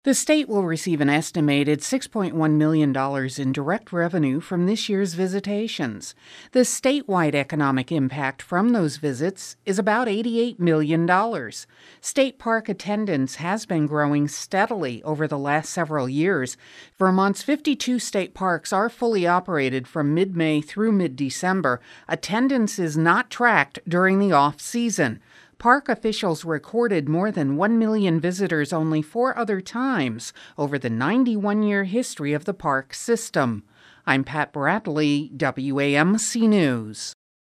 The state will receive an estimated $6.1 million in direct revenue from this year's visitations. The statewide economic impact from those visits is about $88 million. State park attendance has been growing steadily over the last several years. Vermont's 52 state parks are fully operated from mid-May through mid-December. Attendance is not tracked during the off-season. Park officials recorded more than 1 million visitors only 4 other times over the 91-year history of the park system. I'm Pat Bradley, WAMC News.